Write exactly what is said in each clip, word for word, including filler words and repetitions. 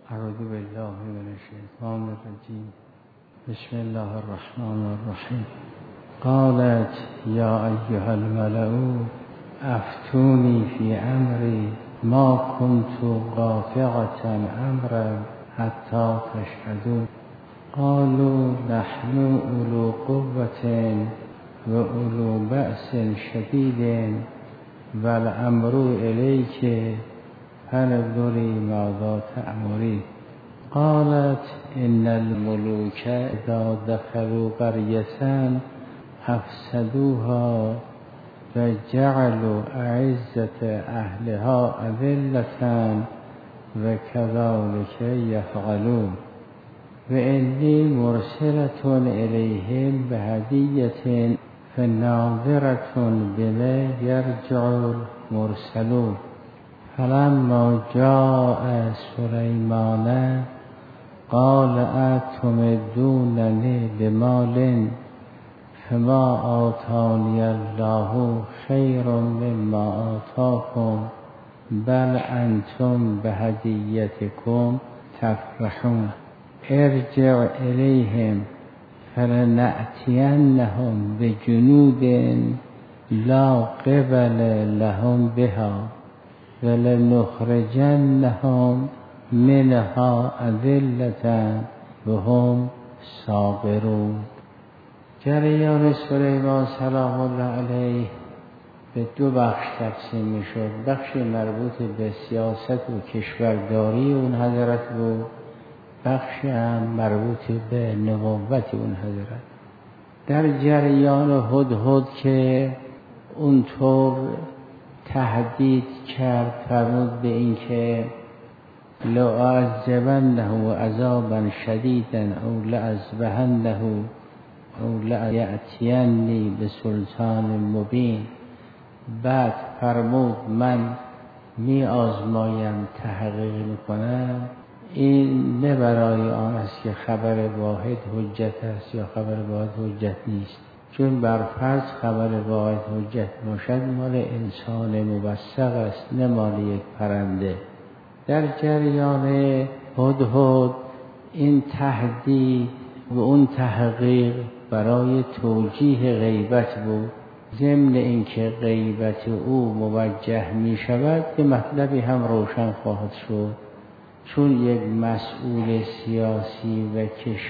اعوذ بالله من الشیطان الرجیم. بسم الله الرحمن الرحیم. قالت یا ایها الملأ افتونی فی امری ما كنت قاطعة امرا حتی تشهدون. قالوا نحن اولو قوة و اولو بأس شدید و الامر الیک فانظری ماذا تأمرین. قالت ان الملوک اذا دخلوا قرية افسدوها و جعلوا اعزة اهلها اذلة و كذلك یفعلون و انی مرسلة الیهم بهدیة فناظرة بما یرجع المرسلون. فلما جاء سلیمان قال اتمدوننی بمال فما آتانی الله خیر مما آتاکم بل انتم بهدیتکم تفرحون. ارجع الیهم فلنأتینهم بجنود لا قبل لهم بها ولنخرجنهم منها اذلة وهم صاغرون. جریان سلیمان سلام الله علیه به دو بخش تقسیم می شد. بخش مربوط به سیاست و کشورداری اون حضرت بود، بخش هم مربوط به نبوت اون حضرت. در جریان هدهد که اونطور تهدید کرد، فرمود به این که لأعذبنه عذابا شدیدا او لأذبحنه او لأتینی بسلطان مبین. بعد فرمود من می آزمایم، تحقیق می کنم. این نه برای آن است که خبر واحد حجت است یا خبر واحد حجت نیست، چون بر فرض خبر واحد حجت باشد مال انسان موثق است، نه مال یک پرنده. در جریان هدهد این تهدید و اون تحقیق برای توجیه غیبت بود، ضمن اینکه غیبت او موجه می شود به مطلبی هم روشن خواهد شد. چون یک مسئول سیاسی و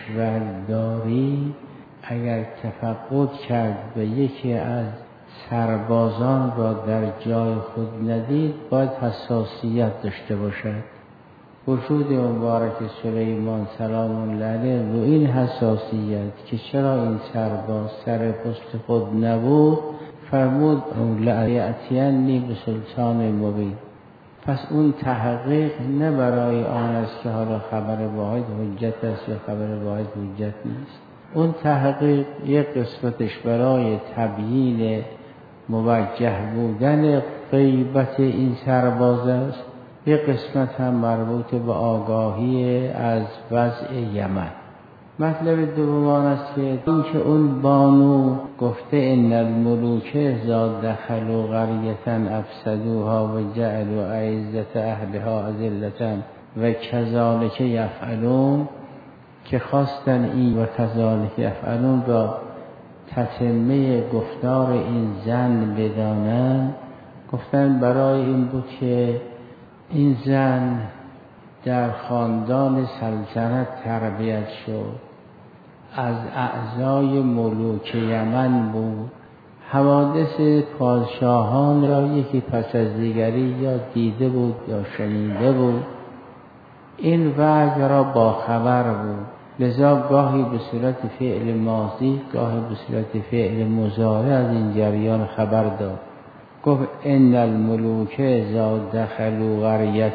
کشورداری اگر تفقد کرد و یکی از سربازان را در جای خود ندید، باید حساسیت داشته باشد. وجود مبارک سلیمان سلام الله علیه و این حساسیت که چرا این سرباز سر پست خود نبود، فرمود لأتینی بسلطان مبین. پس اون تحقیق نه برای آن است که حالا خبر واحد حجت است یا خبر واحد حجت نیست. اون تحقیق یک قسمتش برای تبیین موجه بودن غیبت این سرباز است، یک قسمت هم مربوط به آگاهی از وضع یمن. مطلب دوم آن است که این که اون بانو گفته ان الملوک اذا دخلوا قریة افسدوها و جعلوا اعزة اهلها اذلة و کذلک یفعلون، که خواستن این و کذلک یفعلون را تتمه گفتار این زن بدانن. گفتن برای این بود که این زن در خاندان سلطنت تربیت شد، از اعضای ملوک یمن بود، حوادث پادشاهان را یکی پس از دیگری یا دیده بود یا شنیده بود، این وحی را با خبر بود. لذا گاهی به صورت فعل ماضی، گاهی به صورت فعل مضارع از این جریان خبر داد. گفت ان الملوک اذا دخلوا قریة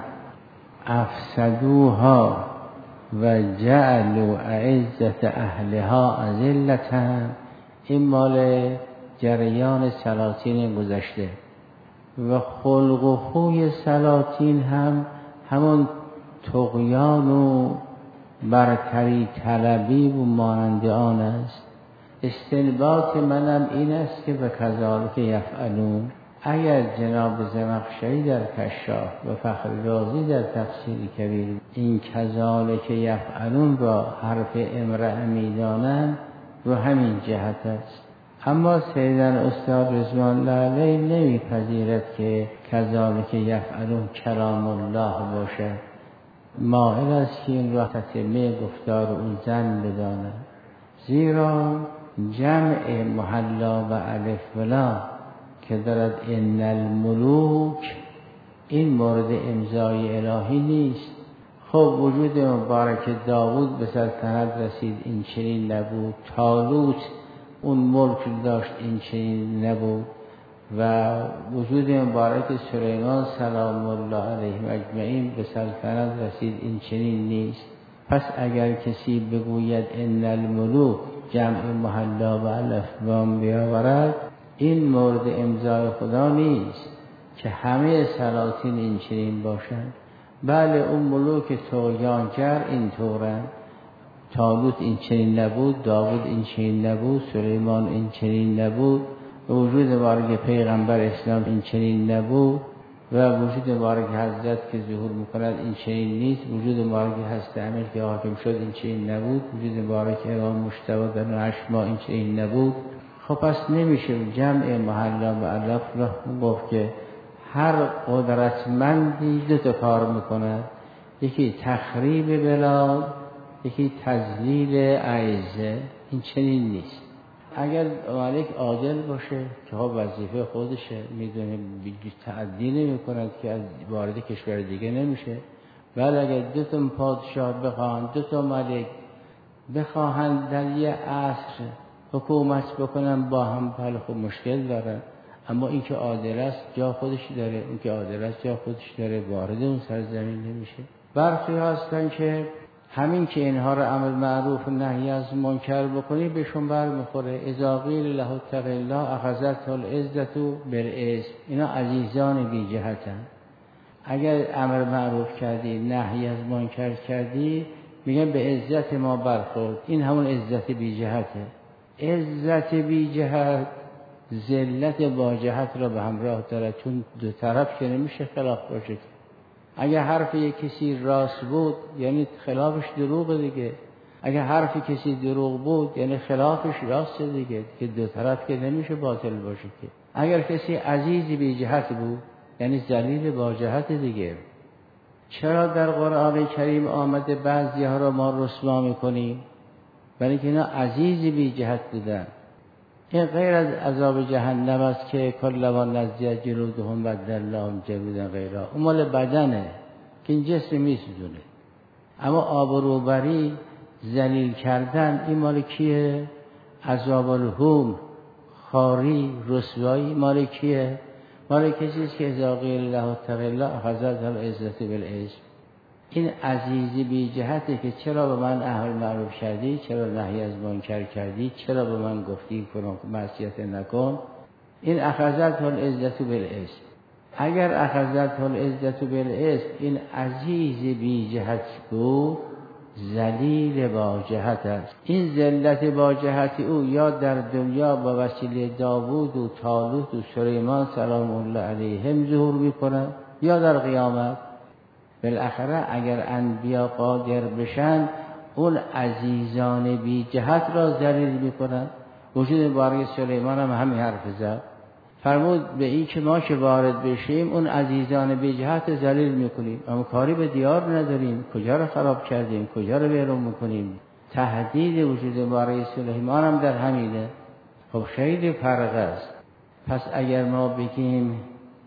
افسدوها و جعلوا اعزة اهلها اذلة. این مال جریان سلاطین گذشته و خلق و خوی سلاطین هم همون طغیان و برتری طلبی و مانند آن است. استنباط منم این است که به کذالک یفعلون، اگر جناب زمخشری در کشاف و فخر رازی در تفسیر کبیر این کذالک یفعلون را حرف امرأ میدانند رو همین جهت است. اما سیدنا استاد رضوان الله علیه نمیپذیرد که کذالک یفعلون کلام الله باشد، مائل است که این را تتمه گفتار اون زن بداند، زیرا جمع محلا و الف ولا که دارد ان الملوک این مورد امضای الهی نیست. خب وجود مبارک داوود به سلطنت رسید این چنین نبود، طالوت اون ملک داشت این چنین نبود، و وجود مبارک سلیمان سلام الله علیه اجمعین به سلطنت رسید این چنین نیست. پس اگر کسی بگوید ان الملوک جمع محلا و الف وام بیاورد، این مورد امضای خدا نیست که همه سلاطین این چنین باشند. بله اون ملوک طغیانگر این طورند، طالوت این چنین نبود، داوود این چنین نبود، سلیمان این چنین نبود، وجود مبارک پیغمبر اسلام این چنین نبود، و وجود مبارک حضرت که ظهور میکند این چنین نیست، وجود مبارک هست امیر که حاکم شد این چنین نبود، وجود مبارک امام مجتبی در هشت ماه این چنین نبود. خب پس نمیشه جمع محلا و الف را گفت که هر قدرتمندی دو تا کار میکند، یکی تخریب بلاد، یکی تذلیل اعزه. این چنین نیست. اگر مالک عادل باشه که ها وظیفه خودشه، میدونه تعدی نمی کند که از وارد کشور دیگه نمیشه. ولی اگر دو تا پادشاه بخواهند، دو تا ملک بخواهند در یه عصر حکومت بکنن با هم، پل خب مشکل دارن. اما این که عادل است جا خودش داره، این که عادل است جا خودش داره، وارد اون سرزمین نمیشه. برخی هستن که همین که اینها رو امر معروف و نهی از منکر بکنی بهشون بر میخوره. اذا قیل له اتق الله اخذته العزة بالاسم. اینا عزیزان بی جهتن. اگر امر معروف کردی نهی از منکر کردی میگن به عزت ما برخورد. این همون عزت بی جهته. عزت بی جهت ذلت با جهت را به همراه داره، چون دو طرف که نمیشه خلاف باشه. اگر حرف یک کسی راست بود یعنی خلافش دروغ دیگه، اگر حرف کسی دروغ بود یعنی خلافش راست دیگه، که دو طرف که نمیشه باطل باشه که. اگر کسی عزیز بی جهت بود یعنی ذلیل با جهت دیگه. چرا در قرآن کریم آمده بعضی ها را ما رسوا میکنیم؟ برای که اینا عزیز بی جهت بودن. این غیر از عذاب جهنم است که کلما نضجت جلودهم بدلناهم جلودا غیرها. اون مال بدنه که این جسم میسوزونه. اما آبروبری، ذلیل کردن، این مال کیه؟ عذاب الهون، خاری، رسوایی مال کیه؟ مال کسی است که اذا قیل له اتق الله اخذته العزة بالاسم. این عزیزی بی جهته که چرا به من امر معروف کردی، چرا نهی از منکر کردی، چرا به من گفتی کنم معصیت نکن. این اخذته العزة بالاسم. اگر اخذته العزة بالاسم این عزیز بی جهت بود، ذلیل با جهت است. این ذلت با جهت او یا در دنیا با وسیله داوود و طالوت و سلیمان سلام الله علیهم ظهور می‌کند، یا در قیامت. بالاخره اگر انبیا قادر بشن اون عزیزان بی جهت را ذلیل میکنن. وجود مبارک سلیمان هم همین حرف زد، فرمود به این که ما که وارد بشیم اون عزیزان بی جهت ذلیل میکنیم، اما کاری به دیار نداریم، کجا رو خراب کردیم، کجا رو بیرون میکنیم. تهدید وجود مبارک سلیمان هم در همینه. خب خیلی فرق است. پس اگر ما بگیم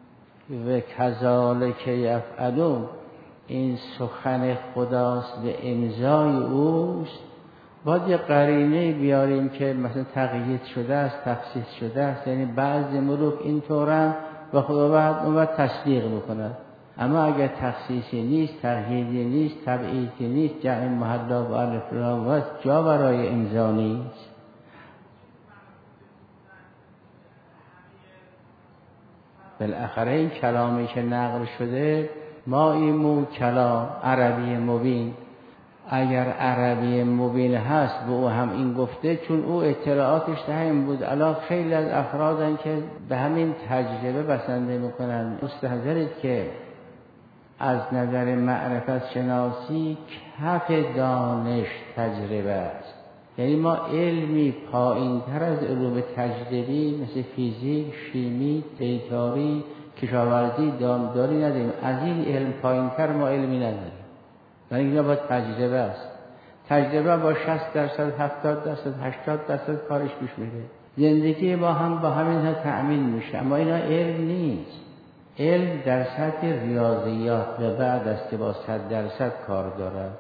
و کذالک یفعلون این سخن خداست به امضای اوست، باید یه قرینه بیاریم که مثلا تقیید شده است، تخصیص شده است، یعنی بعضی ملوک این طورن و خداوند اون باید تصدیق بکند. اما اگر تخصیصی نیست، تقییدی نیست، تبعیدی نیست، جمع محلا و الف لام و جا برای امضا نیست. بالاخره این کلامی که نقل شده ما ایمو کلام عربی مبین اگر عربی مبین هست به او هم این گفته، چون او اطلاعاتش همین بود. الان خیلی از افرادن که به همین تجربه بسنده میکنن. مستحضرید که از نظر معرفت شناسی کف دانش تجربه است. یعنی ما علمی پایین تر از علوم تجربی مثل فیزیک، شیمی، دیتاری، کشاورزی، دامداری نداریم. از این علم پایین تر ما علمی نداریم. برای اینجا باید تجربه است. تجربه با شصت درصد، هفتاد درصد، هشتاد درصد کارش پیش میره. زندگی ما هم با همین ها تأمین میشه. اما اینا علم نیست. علم در سطح ریاضیات و بعد است که با صد درصد کار دارد.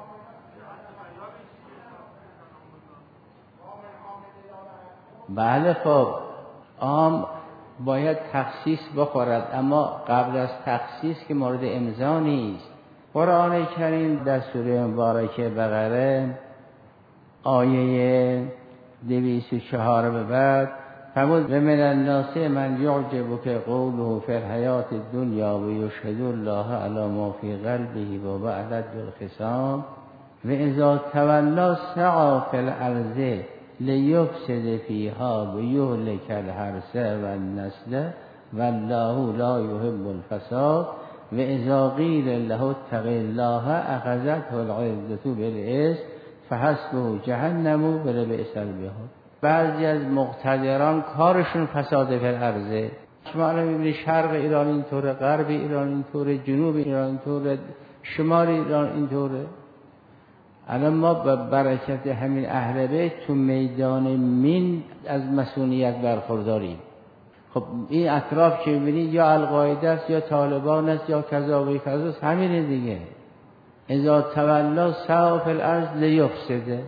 بله خب عام باید تخصیص بخورد، اما قبل از تخصیص که مورد امضا نیست. قرآن کریم در سوره مبارکه بقره آیه دویست و چهار به بعد فرمود و من الناس من یعجبک قوله فی الحیاة الدنیا و یشهد الله علی ما فی قلبه و بعد الخصام و اذا تولی سعی فی الارض لیفسد فیها و یهلک الحرث و النسل والله لا یحب الفساد و اذا قیل له اتق الله اخذته العزة بالاسم فحسبه جهنم و لبئس المهاد. بعضی از مقتدران کارشون فساد فی الارض. شما الان میبینید شرق ایران اینطوره، غرب ایران اینطوره، جنوب ایران اینطوره، شمال ایران اینطوره. الان ما به برکت همین اهل بیت تو میدان مین از مسئولیت برخورداریم. خب این اطراف که میبینید یا القاعده است یا طالبان است یا کذا و کذا است، همینه دیگه. اذا تولی سعی فی الارض لیفسد.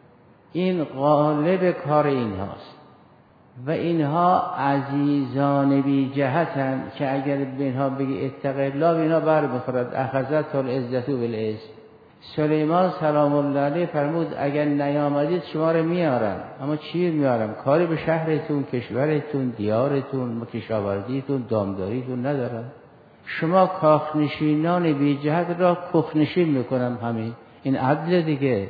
این غالب کار اینهاست و اینها عزیزان بی جهتن که اگر به اینها بگی اتق الله، به اینها بر بخورد. اخذته العزة بالاسم. سلیمان سلام الله علیه فرمود اگر نیامدید شما رو میارم. اما چی میارم؟ کاری به شهرتون، کشورتون، دیارتون، کشاورزیتون، دامداریتون ندارم. شما کاخنشینان بی جهت را کخنشین میکنم. همین این عدل دیگه.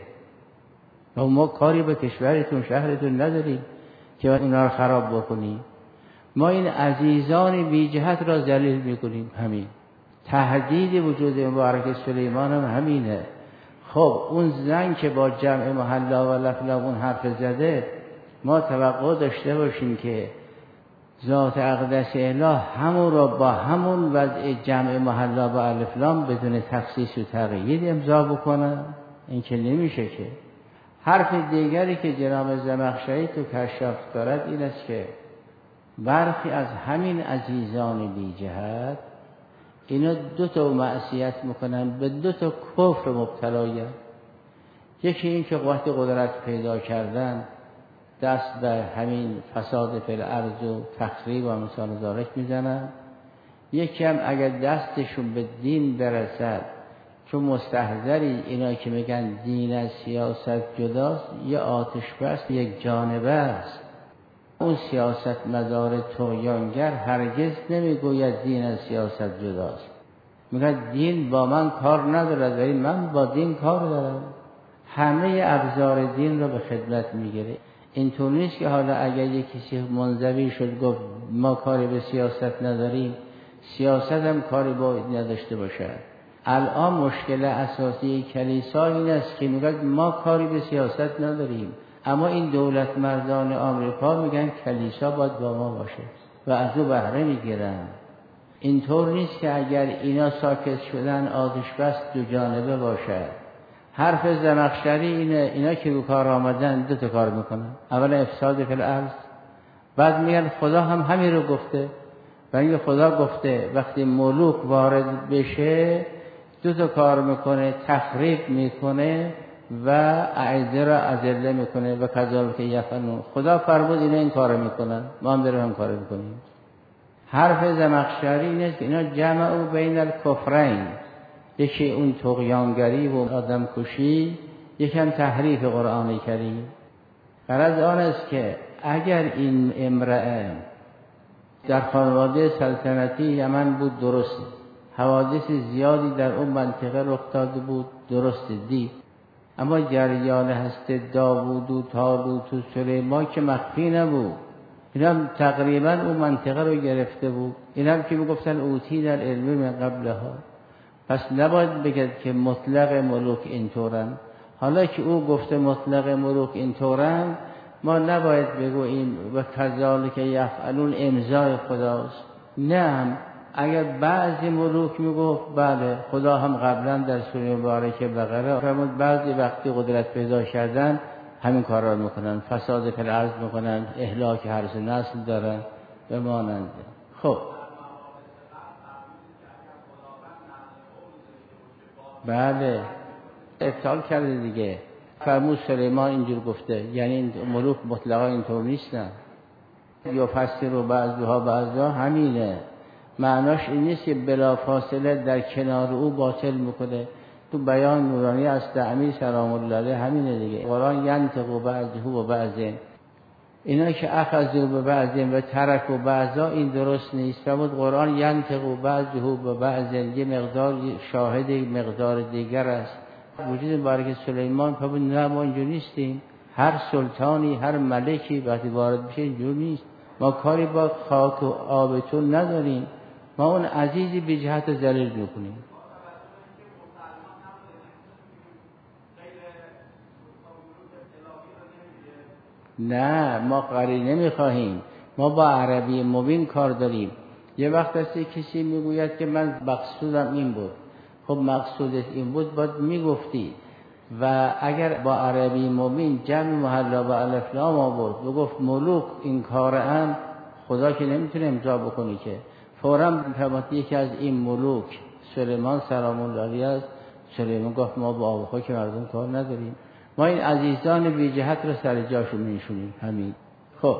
و ما کاری به کشورتون، شهرتون نداریم که اونا رو خراب بکنیم. ما این عزیزان بی جهت را ذلیل میکنیم. همین تهدید وجود مبارک سلیمان هم همینه. خب اون زن که با جمع محلا و لفلام اون حرف زده، ما توقع داشته باشیم که ذات اقدس اله همون را با همون وضع جمع محلا و الفلام بدون تخصیص و تقیید امضا بکنن. این که نمیشه. که حرف دیگری که جناب زمخشری تو کشاف دارد این است که برخی از همین عزیزان بی جهت اینا دو تا معصیت میکنن، به دو تا کفر مبتلایند. یکی این که وقتی قدرت پیدا کردن دست به همین فساد فی الارض و تخریب و مثال ذالک میزنن. یکی هم اگر دستشون به دین برسد، چون مستحضری اینا که میگن دین از سیاست جداست، یه آتش بس یک جانبه است. اون سیاست مدار طغیانگر هرگز نمیگوید دین از سیاست جداست. میگه دین با من کار ندارد ولی من با دین کار دارم. همه ابزار دین رو به خدمت میگیره. اینطور نیست که حالا اگر یک کسی منزوی شد گفت ما کاری به سیاست نداریم، سیاست هم کاری باید نداشته باشد. الان مشکل اساسی کلیسا این است که میگه ما کاری به سیاست نداریم، اما این دولت مردان آمریکا میگن کلیسا باید با ما باشه و از او بهره میگیرن. اینطور نیست که اگر اینا ساکت شدن آتش بس دو جانبه باشه. حرف زمخشری اینه، اینا که به کار آمدن دو تا کار میکنن. اولا افساد فی الارض، بعد میگن خدا هم همین رو گفته. و اینکه خدا گفته وقتی ملوک وارد بشه دو تا کار میکنه، تخریب میکنه و اعزه را اذله میکنه و کذالک یفعلون. خدا فرمود اینا این کارو میکنن، ما هم داریم هم کارو میکنیم. حرف زمخشری اینه که اینا جمع بین الکفرین، یکی اون طغیانگری و آدم کشی، یکی هم تحریف قرآن کریم. غرض آن است که اگر این امرأه در خانواده سلطنتی یمن بود درست، حوادث زیادی در اون منطقه رخ داده بود درست دید، اما جریان هست داوود و طالوت و سلیمان که مخفی نبود. این هم تقریبا اون منطقه رو گرفته بود. این هم که میگفتن اوتی در علم من قبلها. پس نباید بگید که مطلق ملوک اینطورن. حالا که او گفته مطلق ملوک اینطورن، ما نباید بگوییم و کذالک یفعلون امضای خداست. نه، اگر بعضی ملوک میگفت بله خدا هم قبلا در سوره مبارکه بقره فرمود بعضی وقتی قدرت پیدا کردن همین کار را میکنن، فساد فی الارض میکنن، اهلاک حرث نسل دارن به ماننده. خب بله ابطال کرده دیگه. فرمود سلیمان اینجور گفته، یعنی این ملوک مطلقا اینطور نیستن. یا فسر و بعضها بعضها همینه، معناش این نیست که بلا فاصله در کنار او باطل میکنه. تو بیان نورانی از تعمیر سلام الله علیه همینه دیگه. قرآن ینطق و بعضه و بعضه، اینا که اخذوا به بعضه و ترک و بعضا، این درست نیست. فرمود قرآن ینطق و بعضه و بعضه، یه مقدار شاهد مقدار دیگر است. وجود مبارک سلیمان فرمود نه ما اینجور نیستیم. هر سلطانی هر ملکی وقتی وارد میشه اینجور نیست. ما کاری با خاک و آبتون نداریم، ما اون عزیزی به جهت ذلیل میکنیم. نه ما قری نمیخواهیم، ما با عربی مبین کار داریم. یه وقت هست کسی میگوید که من مقصودم این بود. خب مقصودت این بود باید میگفتی. و اگر با عربی مبین جمع محلا و الف لام آورد و گفت ملوک این کار هم، خدا که نمیتونه امضا بکنی که فوراً فرمود یکی از این ملوک سلیمان سلام الله علیه است. سلیمان گفت ما با آب و خاک مردم کار نداریم، ما این عزیزان بی جهت رو سر جاشون میشونیم. همین. خب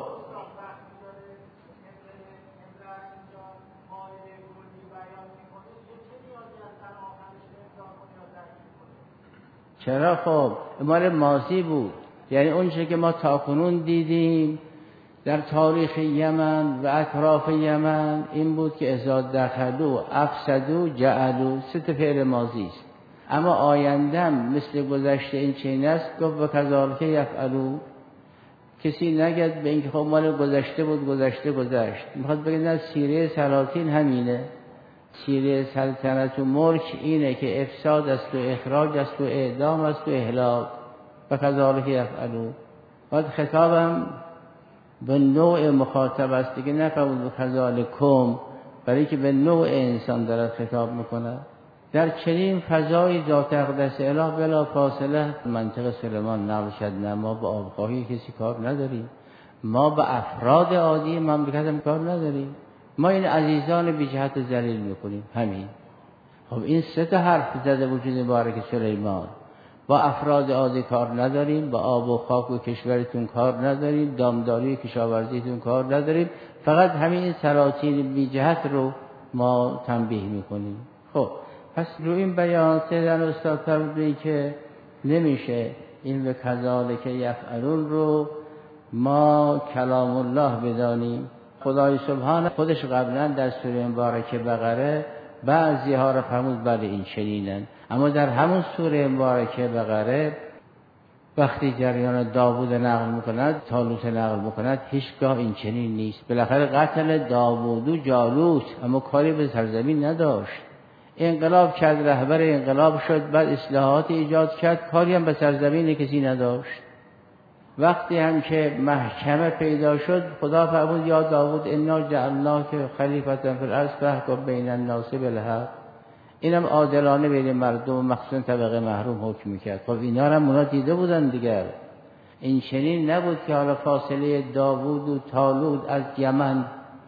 چرا؟ خب مال ماضی بود، یعنی اون چیزی که ما تاکنون دیدیم در تاریخ یمن و اطراف یمن این بود که اذا دخلوا افسدوا جعلوا، سه تا فعل ماضی است. اما آیندهم مثل گذشته این چنین است، گفت و کذالک یفعلوا. کسی نگد به اینکه خب مال گذشته بود گذشته گذشت. میخواد بگه نه، سیره سلاطین همینه. سیره سلطنت و ملک اینه که افساد است و اخراج است و اعدام است و اهلاک. و کذالک یفعلوا. بعد خطابم به نوع مخاطب است دیگه، نفرمود کذالکم، برای که به نوع انسان دارد خطاب میکنه. در چنین فضای ذات اقدس اله بلا فاصله منطق سلیمان نقل شد. نه ما با آبخواهی کسی کار نداریم، ما با افراد عادی مملکت هم کار نداریم، ما این عزیزان بی جهت ذلیل میکنیم. همین. خب این سه تا حرف زده وجود مبارک سلیمان. با افراد عادی کار نداریم، با آب و خاک و کشورتون کار نداریم، دامداری و کشاورزیتون کار نداریم، فقط همین سلاطین بی جهت رو ما تنبیه میکنیم. خب پس رو این بیان سیدن استاد فرمودن که نمیشه این به کذالک یفعلون رو ما کلام الله بدانیم. خدای سبحانه خودش قبلا در سوره مبارکه بقره بعضی ها را فرمود بله این چنینن، اما در همون سوره مبارکه بقره وقتی جریان داوود نقل میکند، طالوت نقل میکند، هیچگاه این چنین نیست. بالاخره قتل داوود و جالوت، اما کاری به سرزمین نداشت. انقلاب کرد، رهبر انقلاب شد، بعد اصلاحات ایجاد کرد، کاری هم به سرزمین کسی نداشت. وقتی هم که محکمه پیدا شد، خدا فرمود یا داوود انا جعلناک خلیفة فی الارض فاحکم بین الناس بالحق. اینم عادلانه بین مردم مخصوصا طبقه محروم حکم میکرد. خب اینا هم اونا دیده بودن دیگر. این چنین نبود که حالا فاصله داوود و طالوت از یمن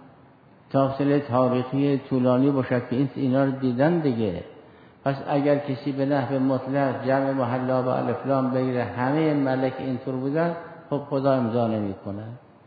فاصله تاریخی طولانی باشد که این اینا رو دیدن دیگه. پس اگر کسی به نحو مطلق جمع محلا و الف لام بگیره همه ملک اینطور بودن، خب خدا امضا نمیکنه.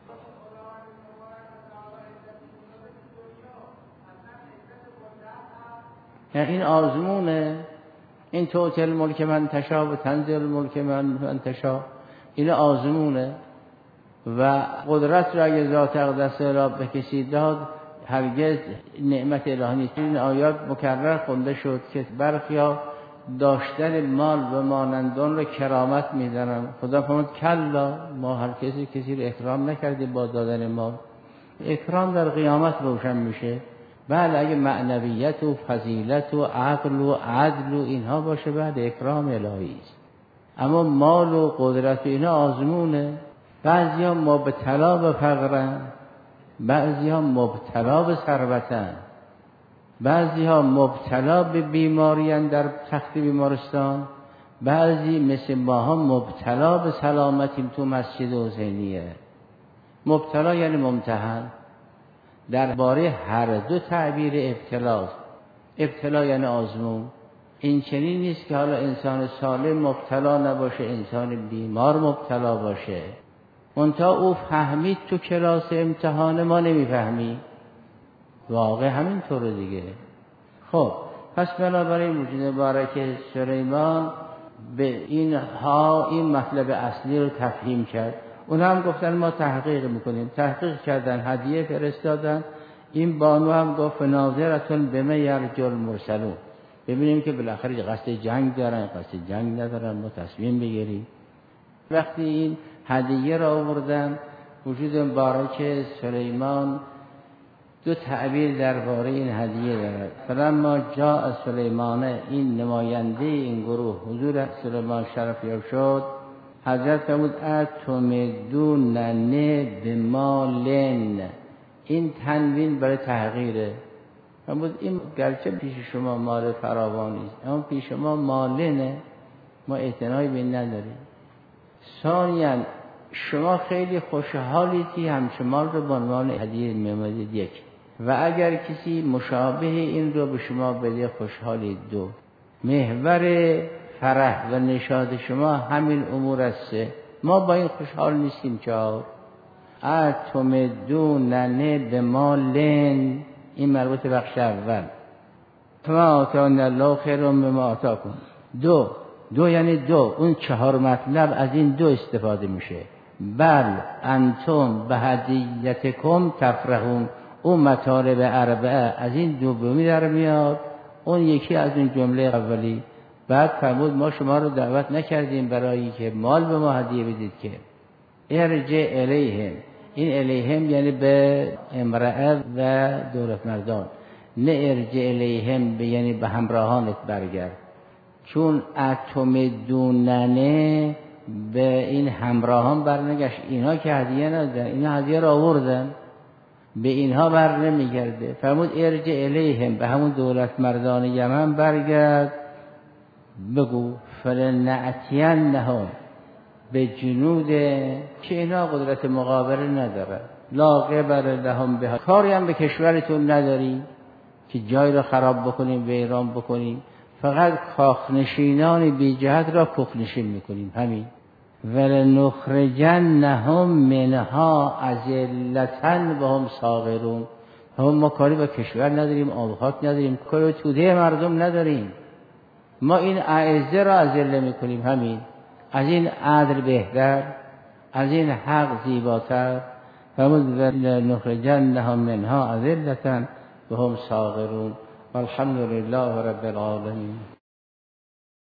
یعنی این آزمونه، این توتل ملک من تشا و تنزل ملک من من تشا، این آزمونه. و قدرت را اگر ذات اقدس را به کسی داد هرگز نعمت الهی نیست. این آیات مکرر خونده شد که برخیا داشتن مال و مانندان رو کرامت میدانم. خدا فرمود کلا، ما هر کسی کسی رو اکرام نکردیم با دادن مال. اکرام در قیامت روشن میشه. بله اگه معنویت و فضیلت و عقل و عدل و اینها باشه بعد اکرام الهی است. اما مال و قدرت و اینا آزمونه. بعضی ها مبتلا به فقرن، بعضی ها مبتلا به ثروتن، بعضی ها مبتلا به بیماریان در تخت بیمارستان، بعضی مثل ماها مبتلا به سلامتیم تو مسجد حسینیه. مبتلا یعنی ممتحن. درباره هر دو تعبیر ابتلاست. ابتلا یعنی آزمون. این چنین نیست که حالا انسان سالم مبتلا نباشه، انسان بیمار مبتلا باشه. منتها او فهمید تو کلاس امتحان، ما نمیفهمی. واقع همین طور دیگه. خب پس بنابراین وجود مبارک سلیمان به این ها این مطلب اصلی رو تفهیم کرد. اون هم گفتن ما تحقیق میکنیم. تحقیق کردن، هدیه فرستادن. این بانو هم گفت ناظرتون به ما یرجو المرسلون، ببینیم که بالاخره قصد جنگ دارن قصد جنگ ندارن، ما تصمیم بگیریم. وقتی این هدیه را آوردن، وجود مبارک سلیمان دو تعبیر درباره این هدیه دارد. فلما جاء سلیمان، این نماینده این گروه حضور سلیمان شرف یاب شد، حضرت فرمود اتمدوننی بمالن. این تنوین برای تحقیره. فرمود این گرچه پیش شما مال فراوانی است اما پیش ما مالنه، ما اعتنایی به این نداریم. ثانیاً شما خیلی خوشحالید که همشمال رو به عنوان هدیه می‌آمدید، یک، و اگر کسی مشابه این رو به شما بده خوشحالید، دو. محور فرح و نشاط شما همین امور است. ما با این خوشحال نیستیم. چهار اتمدوننی بمالن، این مربوط به بخش اول. فما آتانا الله خیر مما آتاکم. دو دو یعنی دو. اون چهار مطلب از این دو استفاده میشه. بل انتم به هدیتکم تفرحون. اون مطالب اربعه از این دومی در میاد، اون یکی از این جمله اولی. بعد فرمود ما شما رو دعوت نکردیم برای که مال به ما هدیه بدید که ارجع الیهم. این الیهم یعنی به امرأه و دولت مردان، نه ارجع الیهم یعنی به همراهانت برگرد. چون اتمدوننه به این همراهان برنگشت، اینها که هدیه ندادن، اینها هدیه را آوردن، به اینها بر نمیگرده. فرمود ارجع الیهم، به همون دولت مردان یمن برگرد، بگو فلنأتینهم به جنود که اینا قدرت مقابله نداره، لا قبل لهم بها. کاری هم به کشورتون نداری که جای را خراب بکنیم، ویران بکنیم، فقط کاخنشینان بی جهت را کاخنشین میکنیم. همین. ولنخرجنهم منها اذلة وهم صاغرون. هم ما کاری با کشور نداریم، آبخاک نداریم، کاری توده مردم نداریم. ما این اعزه را اذله میکنیم. همین. از این عدل بهتر، از این حق زیباتر. فرمود ولنخرجنهم منها اذلة وهم صاغرون. والحمد لله رب العالمین.